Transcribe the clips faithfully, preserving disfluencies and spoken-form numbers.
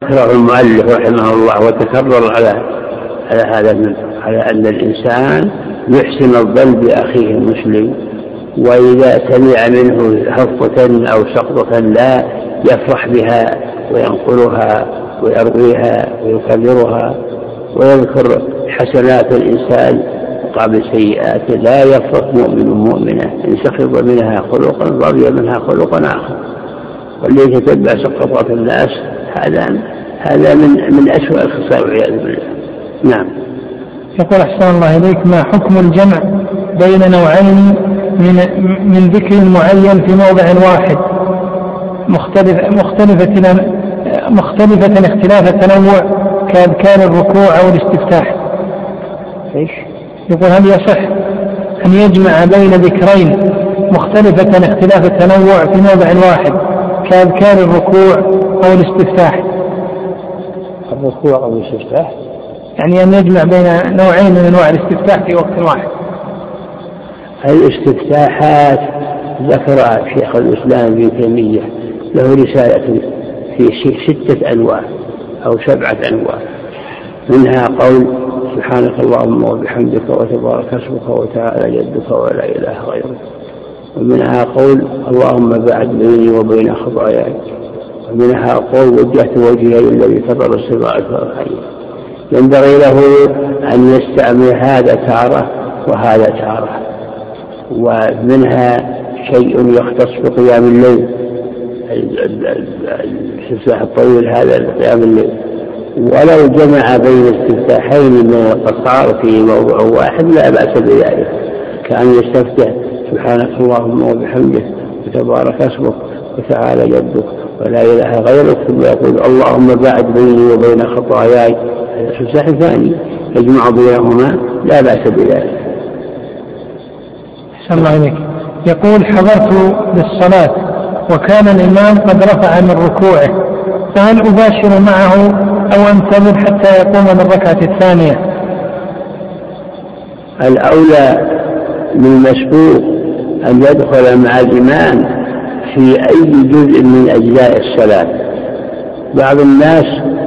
ذكره المؤلف رحمه الله وتكرر على على هذا على أن الإنسان يحسن الظن بأخيه المسلم، وإذا سمع منه هفوة أو سقطة لا يفرح بها وينقلها ويرويها ويكررها ويذكر حسنات الإنسان مقابل سيئاته. لا يفرح مؤمن مؤمنة إن سخط منها خلقا رضي منها خلقا آخر، واللي يتتبع سقطات الناس هذا هذا من من أسوأ الخصال والعياذ بالله. نعم. يقول أحسن الله إليك: ما حكم الجمع بين نوعين من من ذكر معين في موضع واحد مختلف مختلفة مختلفة اختلاف التنوع كأذكار الركوع أو الاستفتاح؟ إيش؟ يقول: هل يصح أن يجمع بين ذكرين مختلفة اختلاف التنوع في موضع واحد كأذكار الركوع أو الاستفتاح؟ الركوع أو الاستفتاح يعني أن يجمع بين نوعين من أنواع الاستفتاح في وقت واحد. الاستفتاحات ذكر شيخ الإسلام ابن تيمية له رسالة في ستة أنواع أو سبعة أنواع، منها قول سبحانك اللهم وبحمدك وتبارك اسمك وتعالى جدك ولا إله غيرك، ومنها قول اللهم باعد بيني وبين خطاياي، ومنها قول وجهت وجهي الذي فطر السماوات والأرض. ينبغي له أن يستعمل هذا تارة وهذا تارة. ومنها شيء يختص بقيام الليل، الاستفتاح الطويل هذا قيام الليل. ولو جمع بين استفتاحين من القصار في موضوع واحد لا بأس بذلك، كأن يستفتح سبحانك اللهم وبحمدك وتبارك اسمك وتعالى جدك ولا إله غيرك، ثم يقول اللهم باعد بيني وبين خطاياي، الاستفتاح الثاني يجمع بينهما لا بأس بذلك. أحسن الله إليك. يقول: حضرت للصلاة وكان الإمام قد رفع من ركوعه، فهل أباشر معه أو أنتظر حتى يقوم من الركعة الثانية؟ الأولى للمسبوق أن يدخل مع الإمام في أي جزء من أجزاء الصلاة. بعض الناس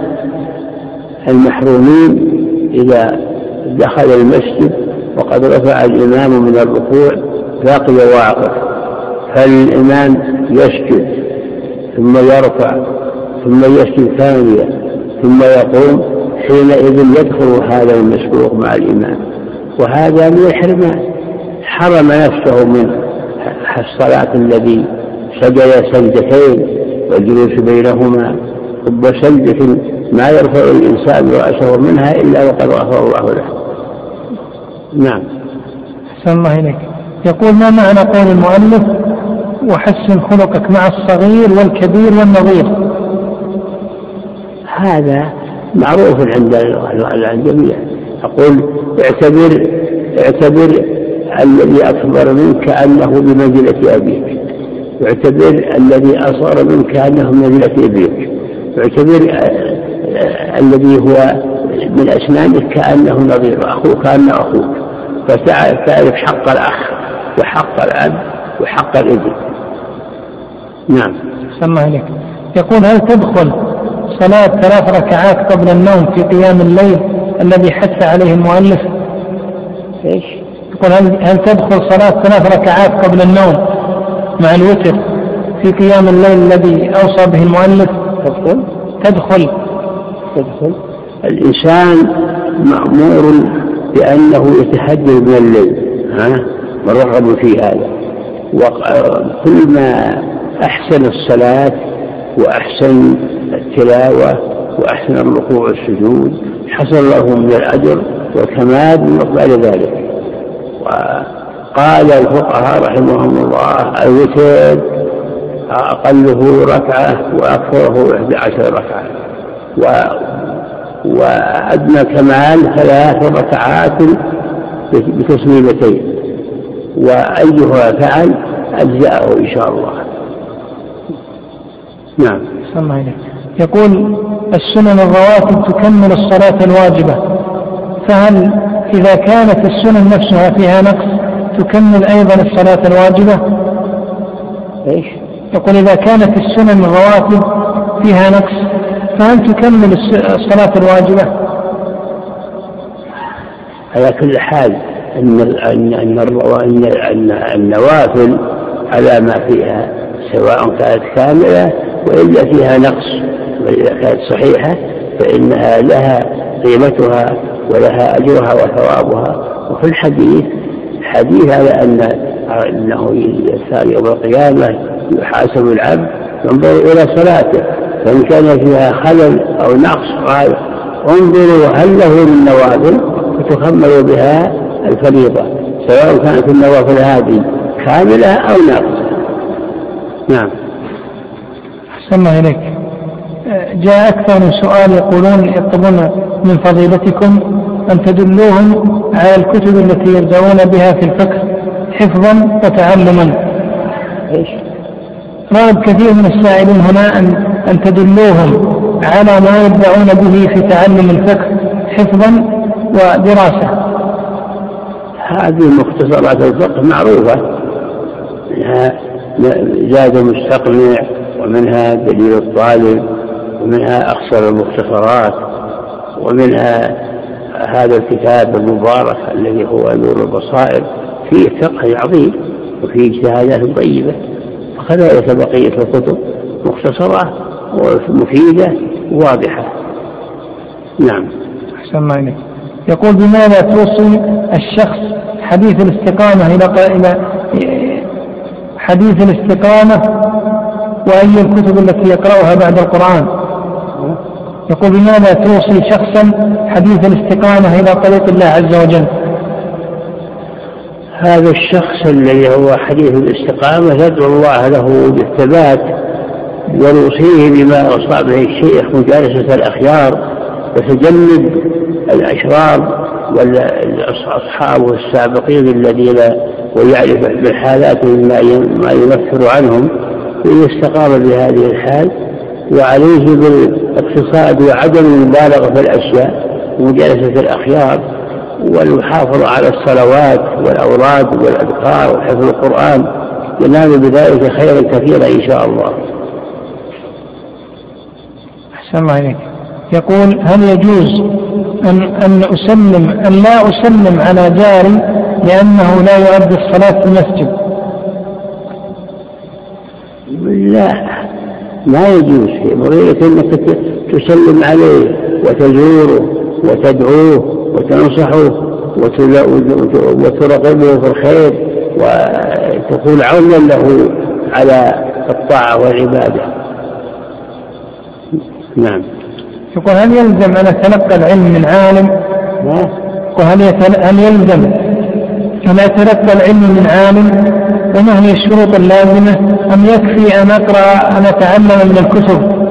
المحرومين إذا دخل المسجد وقد رفع الإمام من الركوع باقي واقف، فالإمام يسجد ثم يرفع ثم يسجد ثانية ثم يقوم، حينئذ يدخل هذا المسبوق مع الإمام، وهذا من الحرمان، حرم نفسه من الصلاة الذي سجد سجدتين والجلوس بينهما، وسجدة ما يرفع الإنسان رأسه منها إلا وقد غفر الله له. نعم. أحسن الله إليك. يقول: ما معنى قول المؤلف وحسن خلقك مع الصغير والكبير والنظير؟ هذا معروف عند الجميع. أقول: اعتبر اعتبر الذي أكبر منك كأنه بمنزلة أبيك، واعتبر الذي أصغر منك كأنه بمنزلة أبيك، واعتبر الذي هو من أسنانك كأنه نظير أخوك كأنه أخوك، فتعرف حق الأخ وحق الأب وحق الابن. نعم. سمع عليك. يقول: هل تدخل صلاة ثلاث ركعات قبل النوم في قيام الليل الذي حث عليه المؤلف؟ إيش؟ يقول: هل, هل تدخل صلاة ثلاث ركعات قبل النوم مع الوتر في قيام الليل الذي أوصى به المؤلف؟ تدخل تدخل تدخل الإنسان مأمور بأنه يتهجد من الليل، ها، ورغب في هذا، وكل ما أحسن الصلاة وأحسن التلاوة وأحسن الركوع والسجود حصل له من الأجر والكمال من مقبل ذلك. وقال الفقهاء رحمهم الله: الوتر أقله ركعة وأكثره إحدى عشر ركعة، وأدنى كمال ثلاث ركعات بتسليمتين، وأيها فعل أجزاءه إن شاء الله. نعم. سمع إليك. يقول: السنن الرواتب تكمل الصلاة الواجبة، فهل إذا كانت السنن نفسها فيها نقص تكمل أيضا الصلاة الواجبة؟ إيش؟ يقول: إذا كانت السنن الرواتب فيها نقص فهل تكمل الصلاة الواجبة؟ على كل حال أن أن النوافل على ما فيها سواء كانت كاملة وإلا فيها نقص، وإذا كانت صحيحة فإنها لها قيمتها ولها أجرها وثوابها. وفي الحديث حديث على أن أنه يوم القيامة يحاسب العبد ينظر إلى صلاته، فإن كان فيها خلل أو نقص قال انظروا هل له من نوافل فتكمل بها الفريضة، سواء كانت النوافل هذه كاملة أو ناقصة. نعم. أحسن الله إليك. جاء أكثر من سؤال يقولون يطلبون من فضيلتكم أن تدلوهم على الكتب التي يبدأون بها في الفقه حفظا وتعلما. إيش؟ رغب كثير من السائلين هنا أن, أن تدلوهم على ما يبدأون به في تعلم الفقه حفظا ودراسة. هذه مختصرات الفقه معروفة، منها زاد مستقنع ومنها دليل الطالب ومنها أخصر المختصرات ومنها هذا الكتاب المبارك الذي هو نور البصائر، فيه فقه عظيم وفيه اجتهادات طيبة، وكذلك بقية الكتب مختصرة ومفيدة واضحة. نعم. أحسن الله إليك. يقول بماذا توصي الشخص حديث الاستقامة إلى حديث الاستقامة وأي الكتب التي يقرأها بعد القرآن؟ يقول بماذا توصي شخصا حديث الاستقامة إلى طريق الله عز وجل؟ هذا الشخص الذي هو حديث الاستقامة يدعو الله له بالثبات ونوصيه بما أوصى به الشيخ مجالسة الأخيار وتجنب الأشرار والأصحاب السابقين الذين ويعرف بالحالات ما ينفر عنهم، ويستقام بهذه الحال، وعليه بالاقتصاد وعدم المبالغة في الأشياء ومجالسة الأخيار والمحافظة على الصلوات والأوراد والأذكار وحفظ القرآن، ينال بذلك خيرا كثيرا إن شاء الله. أحسن الله إليك. يقول هل يجوز أن, أن أسلم أن لا أسلم على جاري لأنه لا يؤدي الصلاة في المسجد؟ لا، ما يجوز. مريك أنك تسلم عليه وتزوره وتدعوه وتنصحه وترغبه في الخير وتكون عونا له على الطاعة والعبادة. نعم. يقول هل يلزم أن أتلقى العلم من عالم؟ وهل هل يلزم أن أتلقى العلم من عالم؟ وما هي الشروط اللازمة؟ أم يكفي أن أقرأ أن أتعلم من الكتب؟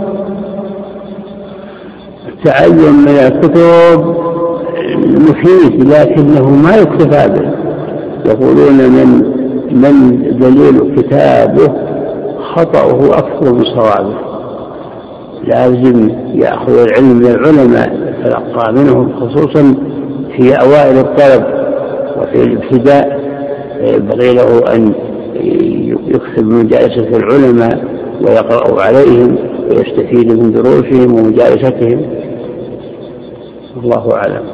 التعلم من الكتب مفيد لكنه ما يكتفى به. يقولون من من دليل كتابه خطأه أكثر من صوابه. لازم يأخذ العلم من العلماء يتلقى منهم، خصوصا في أوائل الطلب وفي الابتداء ينبغي له أن يكتب من مجالسة العلماء ويقرأ عليهم ويستفيد من دروسهم ومجالستهم. الله أعلم.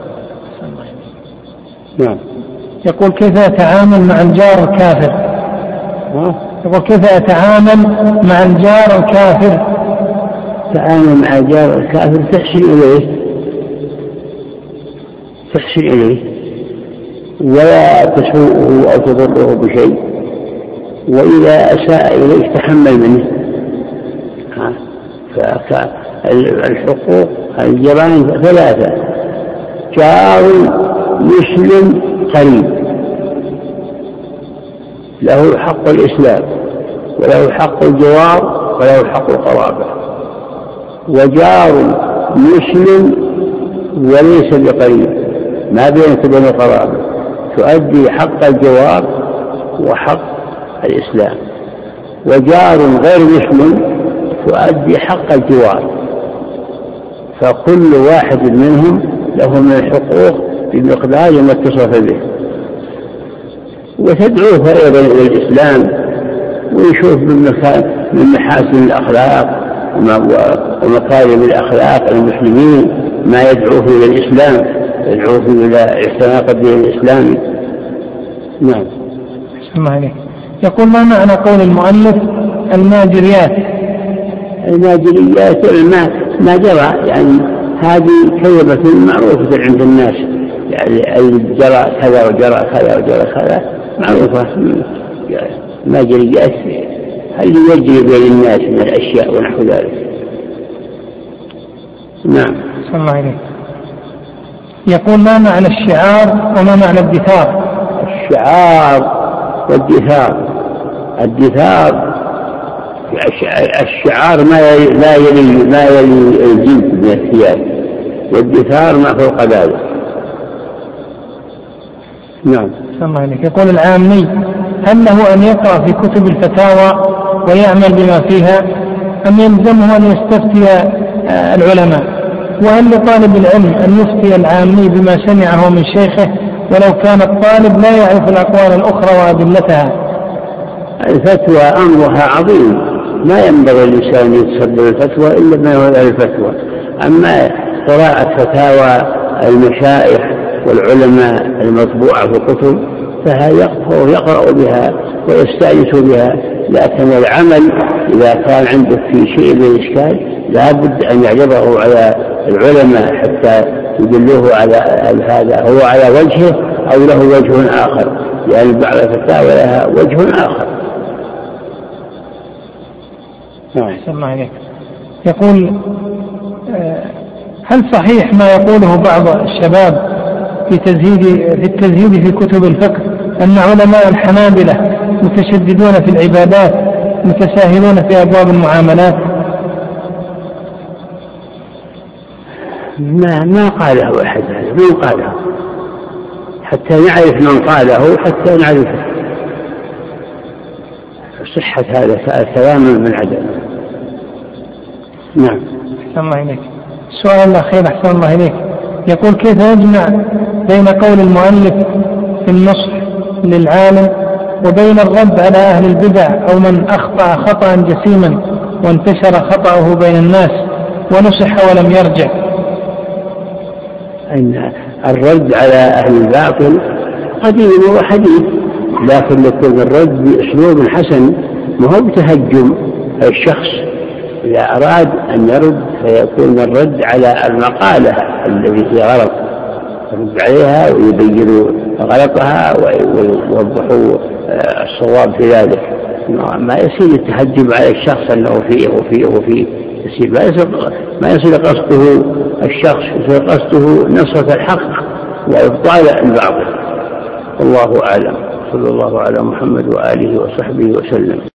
نعم. يقول كيف أتعامل مع الجار الكافر؟ يقول كيف أتعامل مع الجار الكافر؟ تعامل مع الجار الكافر تحسن إليه تحسن إليه ولا تسوءه أو تضره بشيء، وإذا أساء إليك تحمل منه. فالحقوق الجيران ثلاثة: جار مسلم قريب له حق الإسلام وله حق الجوار وله حق القرابة، وجار مسلم وليس بقريب ما بينك وبين القرابة تؤدي حق الجوار وحق الإسلام، وجار غير مسلم تؤدي حق الجوار. فكل واحد منهم له من الحقوق بمقدار ما اتصف به، وتدعوه أيضا إلى الإسلام ويشوف من محاسن الأخلاق ومكارم الأخلاق المسلمين، ما يدعو فيه إلى الإسلام، يدعو فيه إلى اعتناق الدين الإسلامي. نعم. الله عليك. يقول ما معنى قول المؤلف الماجريات؟ الماجريات ما ما جرى، يعني هذه كلمة معروفة عند الناس، يعني جرى كذا وجرى كذا وجرى كذا معروفة. ماجريات هل يجري بين الناس من الأشياء ونحو ذلك. نعم. صلى الله عليه. يقول ما معنى الشعار وما معنى الدثار؟ الشعار والدثار، الدثار الشعار ما لا يلي ما يلي الجلد من الثياب، والدثار ما فوق ذلك. نعم. صلى الله عليه. يقول العامي هل له أن يقرأ في كتب الفتاوى ويعمل بما فيها أم يلزمه أن يستفتي العلماء؟ وهل لطالب العلم أن يفتي العامي بما سمعه من شيخه ولو كان الطالب لا يعرف الأقوال الأخرى وأدلتها؟ الفتوى أمرها عظيم، ما ينبغي الإنسان يتصدر الفتوى إلا ما هو الفتوى. أما قراءة فتاوى المشايخ والعلماء المطبوعة في الكتب فهذا يقرأ بها ويستأنس بها، لكن العمل إذا كان عندك في شيء من الإشكال لا بد أن يعرضه على العلماء حتى يدلوه على هذا هو على وجهه أو له وجه آخر، لأن بعض الفتاوى لها وجه آخر. أحسن الله عليك. يقول هل صحيح ما يقوله بعض الشباب في تزهيد في التزهيد في كتب الفقه أن علماء الحنابلة متشددون في العبادات متساهلون في أبواب المعاملات؟ ما ما قاله أحد، من قاله حتى نعرف من قاله، حتى نعرف صحة هذا الكلام من عدم. نعم. أحسن الله إليك. السؤال الأخير أحسن الله إليك. يقول كيف يجمع بين قول المؤلف في النصح للعالم وبين الرد على أهل البدع أو من أخطأ خطأ جسيما وانتشر خطأه بين الناس ونصح ولم يرجع؟ أن الرد على أهل الباطل قديم وحديث، لكن يكون الرد بأسلوب حسن، ما هو بتهجم الشخص. إذا أراد أن يرد فيكون الرد على المقالة التي هي غلط، يرد عليها ويبين غلطها ويوضحوا الصواب في ذلك. ما يصير التهجم على الشخص أنه فيه وفيه وفيه، يصير ما يصير قصده الشخص، يصير قصده نصرة الحق وإبطال الباطل. الله أعلم. صلى الله على محمد وآله وصحبه وسلم.